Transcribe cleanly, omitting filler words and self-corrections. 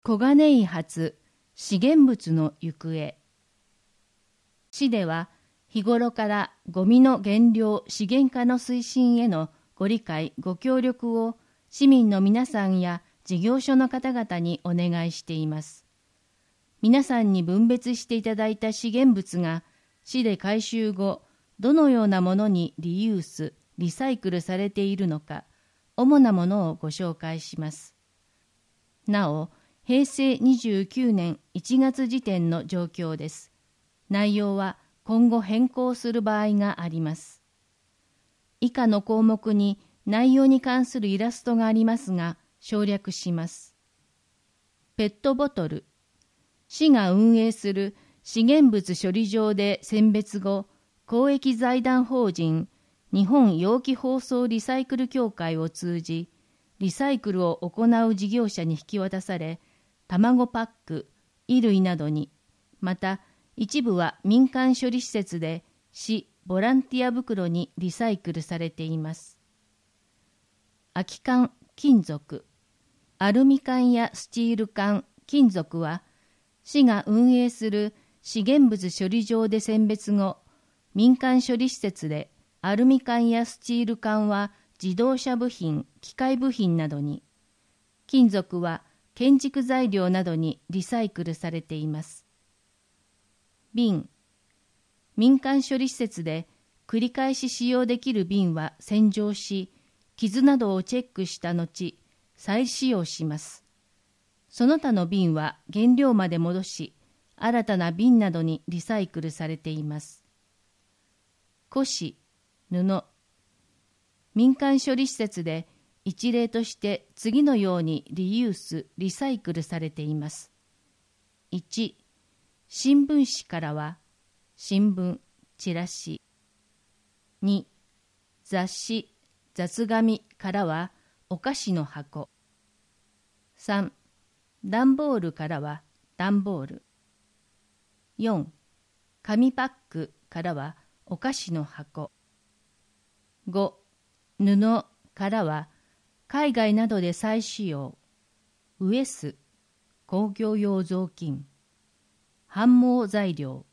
小金井発資源物の行方。市では日頃からゴミの減量資源化の推進へのご理解ご協力を市民の皆さんや事業所の方々にお願いしています。皆さんに分別していただいた資源物が市で回収後どのようなものにリユース・リサイクルされているのか、主なものをご紹介します。なお、平成29年1月時点の状況です。内容は今後変更する場合があります。以下の項目に内容に関するイラストがありますが、省略します。ペットボトル。市が運営する資源物処理場で選別後、公益財団法人日本容器包装リサイクル協会を通じ、リサイクルを行う事業者に引き渡され、卵パック、衣類などに、また一部は民間処理施設で市ボランティア袋にリサイクルされています。空き缶、金属、アルミ缶やスチール缶、金属は、市が運営する資源物処理場で選別後、民間処理施設でアルミ缶やスチール缶は自動車部品、機械部品などに、金属は建築材料などにリサイクルされています。瓶、民間処理施設で繰り返し使用できる瓶は洗浄し、傷などをチェックした後、再使用します。その他の瓶は原料まで戻し、新たな瓶などにリサイクルされています。古紙、布。民間処理施設で一例として次のようにリユース・リサイクルされています。1、新聞紙からは新聞、チラシ。2、雑誌、雑紙からはお菓子の箱。3、段ボールからは段ボール。4、紙パックからはお菓子の箱。5、布からは海外などで再使用、ウエス、工業用雑巾、反毛材料。